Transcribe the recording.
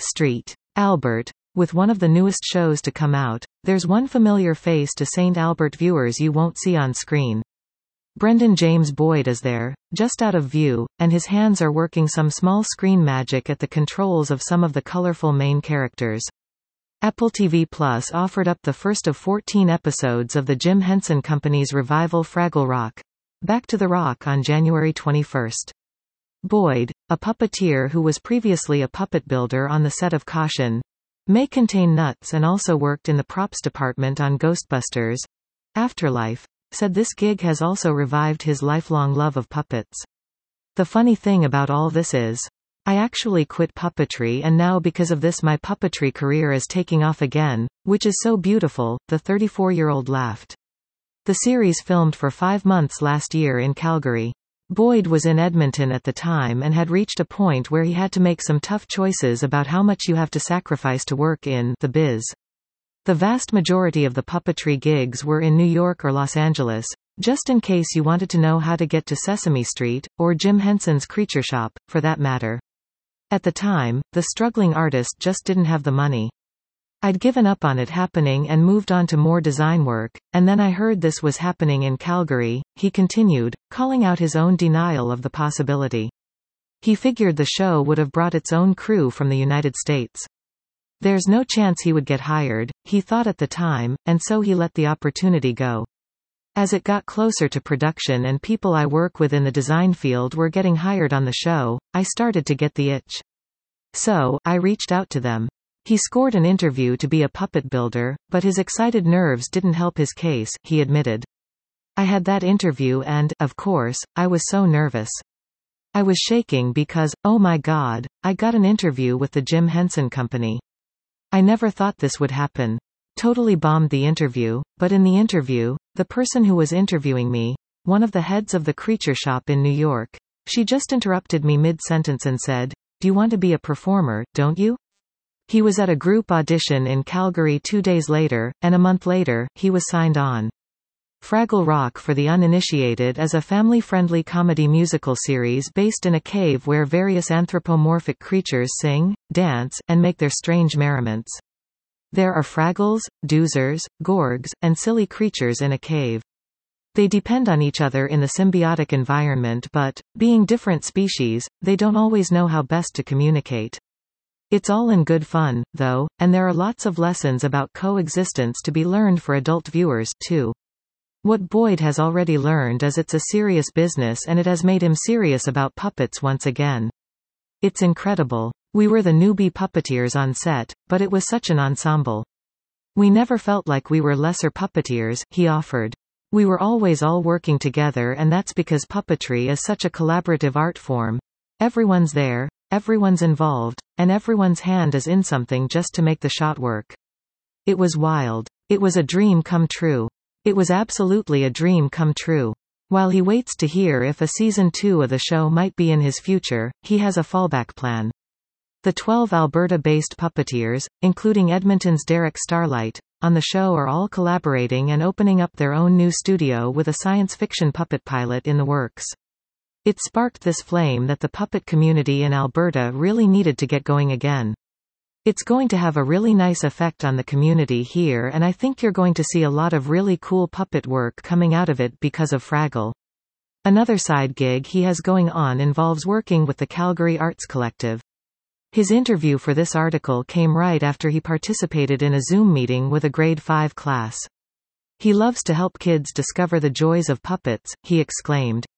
Street. Albert. With one of the newest shows to come out, there's one familiar face to St. Albert viewers you won't see on screen. Brendan James Boyd is there, just out of view, and his hands are working some small screen magic at the controls of some of the colorful main characters. Apple TV Plus offered up the first of 14 episodes of the Jim Henson Company's revival Fraggle Rock. Back to the Rock on January 21. Boyd, a puppeteer who was previously a puppet builder on the set of Caution, May Contain Nuts and also worked in the props department on Ghostbusters Afterlife, said this gig has also revived his lifelong love of puppets. The funny thing about all this is, I actually quit puppetry and now because of this my puppetry career is taking off again, which is so beautiful, the 34-year-old laughed. The series filmed for 5 months last year in Calgary. Boyd was in Edmonton at the time and had reached a point where he had to make some tough choices about how much you have to sacrifice to work in the biz. The vast majority of the puppetry gigs were in New York or Los Angeles, just in case you wanted to know how to get to Sesame Street, or Jim Henson's Creature Shop, for that matter. At the time, the struggling artist just didn't have the money. I'd given up on it happening and moved on to more design work, and then I heard this was happening in Calgary, he continued, calling out his own denial of the possibility. He figured the show would have brought its own crew from the United States. There's no chance he would get hired, he thought at the time, and so he let the opportunity go. As it got closer to production and people I work with in the design field were getting hired on the show, I started to get the itch. So, I reached out to them. He scored an interview to be a puppet builder, but his excited nerves didn't help his case, he admitted. I had that interview and, of course, I was so nervous. I was shaking because, oh my God, I got an interview with the Jim Henson Company. I never thought this would happen. Totally bombed the interview, but in the interview, the person who was interviewing me, one of the heads of the Creature Shop in New York, she just interrupted me mid-sentence and said, "Do you want to be a performer, don't you?" He was at a group audition in Calgary 2 days later, and a month later, he was signed on. Fraggle Rock for the uninitiated is a family-friendly comedy musical series based in a cave where various anthropomorphic creatures sing, dance, and make their strange merriments. There are Fraggles, Doozers, Gorgs, and silly creatures in a cave. They depend on each other in the symbiotic environment but, being different species, they don't always know how best to communicate. It's all in good fun, though, and there are lots of lessons about coexistence to be learned for adult viewers, too. What Boyd has already learned is it's a serious business and it has made him serious about puppets once again. It's incredible. We were the newbie puppeteers on set, but it was such an ensemble. We never felt like we were lesser puppeteers, he offered. We were always all working together and that's because puppetry is such a collaborative art form. Everyone's there, everyone's involved, and everyone's hand is in something just to make the shot work. It was wild. It was a dream come true. It was absolutely a dream come true. While he waits to hear if a season 2 of the show might be in his future, he has a fallback plan. The 12 Alberta-based puppeteers, including Edmonton's Derek Starlight, on the show are all collaborating and opening up their own new studio with a science fiction puppet pilot in the works. It sparked this flame that the puppet community in Alberta really needed to get going again. It's going to have a really nice effect on the community here and I think you're going to see a lot of really cool puppet work coming out of it because of Fraggle. Another side gig he has going on involves working with the Calgary Arts Collective. His interview for this article came right after he participated in a Zoom meeting with a grade 5 class. He loves to help kids discover the joys of puppets, he exclaimed.